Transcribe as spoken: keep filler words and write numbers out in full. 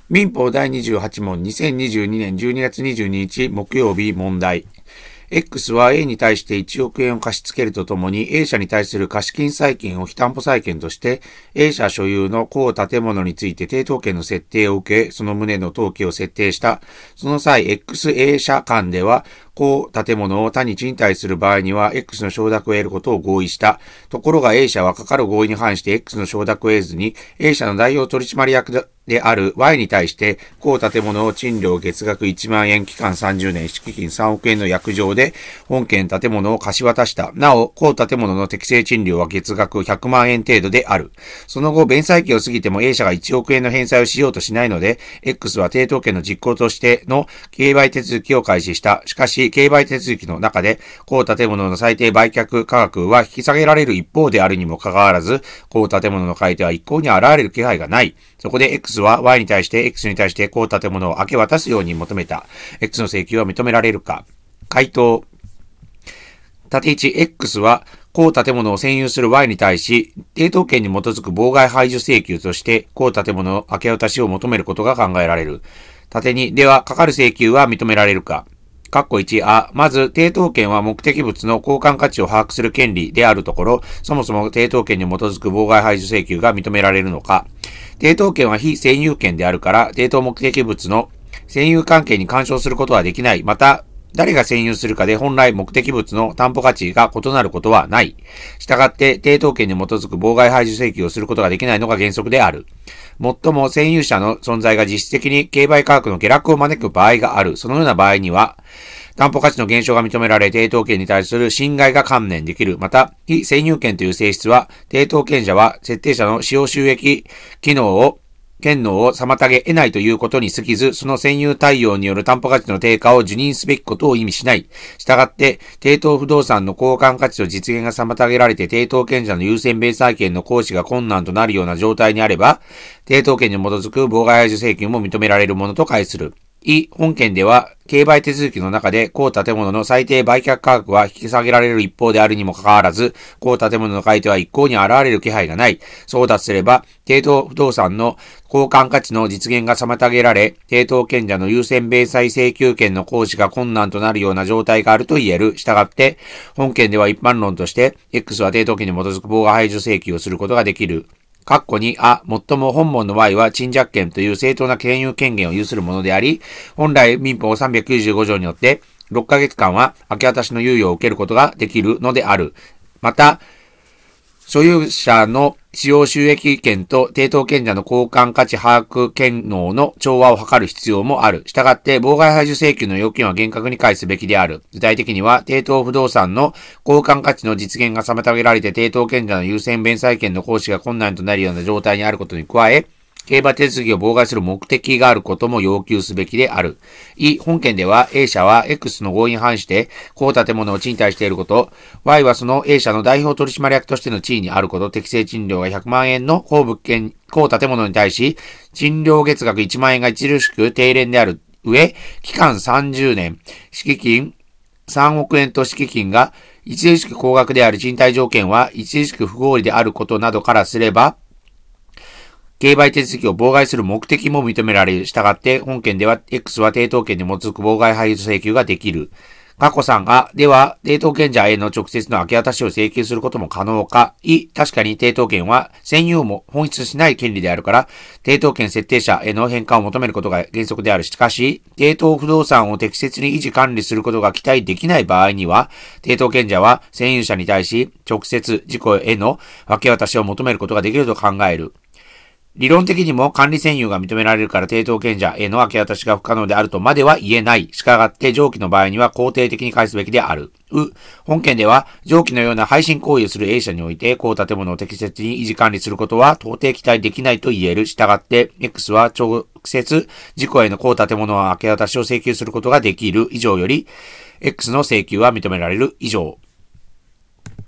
民法だいにじゅうはち問にせんにじゅうにねんじゅうにがつにじゅうににち木曜日問題。X は A に対していちおくえんを貸し付けるとともに A 社に対する貸金債権を非担保債権として A 社所有の公建物について抵当権の設定を受け、その旨の登記を設定した。その際、X、A 社間では公建物を他に賃貸する場合には X の承諾を得ることを合意した。ところが A 社はかかる合意に反して X の承諾を得ずに A 社の代表取締役である Y に対して公建物を賃料月額いちまんえん期間さんじゅうねん敷金さんおくえんの約定で本件建物を貸し渡した。なお、公建物の適正賃料は月額ひゃくまんえん程度である。その後、弁済期を過ぎても A 社がいちおくえんの返済をしようとしないので、X は抵当権の実行としての競売手続きを開始した。しかし、競売手続きの中で、公建物の最低売却価格は引き下げられる一方であるにもかかわらず、公建物の買い手は一向に現れる気配がない。そこで X は Y に対して X に対して公建物を明け渡すように求めた。X の請求は認められるか。回答。縦いち、X は公建物を占有する Y に対し、抵当権に基づく妨害排除請求として、公建物の明け渡しを求めることが考えられる。縦に、では、かかる請求は認められるか。括弧いち、あ、まず、抵当権は目的物の交換価値を把握する権利であるところ、そもそも抵当権に基づく妨害排除請求が認められるのか。抵当権は非占有権であるから、抵当目的物の占有関係に干渉することはできない。また、誰が占有するかで本来目的物の担保価値が異なることはない。したがって、抵当権に基づく妨害排除請求をすることができないのが原則である。もっとも占有者の存在が実質的に競売価格の下落を招く場合がある。そのような場合には、担保価値の減少が認められ、抵当権に対する侵害が観念できる。また、非占有権という性質は、抵当権者は設定者の使用収益機能を権能を妨げ得ないということに過ぎず、その占有対応による担保価値の低下を受任すべきことを意味しない。したがって、抵当不動産の交換価値の実現が妨げられて、抵当権者の優先弁済権の行使が困難となるような状態にあれば、抵当権に基づく妨害排除請求も認められるものと解する。い、本件では、競売手続きの中で、公建物の最低売却価格は引き下げられる一方であるにもかかわらず、公建物の買い手は一向に現れる気配がない。そうだとすれば、抵当不動産の交換価値の実現が妨げられ、抵当権者の優先弁済請求権の行使が困難となるような状態があると言える。したがって、本件では一般論として、X は抵当権に基づく妨害排除請求をすることができる。括弧に、あ、もっとも本文の Y は賃借権という正当な権有権限を有するものであり、本来民法さんびゃくきゅうじゅうご条によってろっかげつかんは明け渡しの猶予を受けることができるのである。また、所有者の使用収益権と抵当権者の交換価値把握権能の調和を図る必要もある。したがって、妨害排除請求の要件は厳格に解すべきである。具体的には、抵当不動産の交換価値の実現が妨げられて、抵当権者の優先弁済権の行使が困難となるような状態にあることに加え、競売手続きを妨害する目的があることも要求すべきである。い、本件では A 社は X の合意に反して公建物を賃貸していること、Y はその A 社の代表取締役としての地位にあること、適正賃料がひゃくまんえんの公物件、公建物に対し、賃料月額いちまんえんが著しく低廉である上、期間さんじゅうねん、敷金さんおくえんと敷金が著しく高額である賃貸条件は著しく不合理であることなどからすれば、競売手続きを妨害する目的も認められる。したがって、本件では X は抵当権に基づく妨害排除請求ができる。過去さんが、では、抵当権者への直接の明け渡しを請求することも可能か。い、確かに抵当権は占有も本質しない権利であるから、抵当権設定者への返還を求めることが原則である。しかし、抵当不動産を適切に維持管理することが期待できない場合には、抵当権者は占有者に対し、直接事故への明け渡しを求めることができると考える。理論的にも管理占有が認められるから抵当権者への明け渡しが不可能であるとまでは言えない。しかがって上記の場合には肯定的に返すべきである。う、本件では上記のような配信行為をする A 社において公建物を適切に維持管理することは到底期待できないと言える。したがって X は直接事故への公建物の明け渡しを請求することができる以上より X の請求は認められる以上。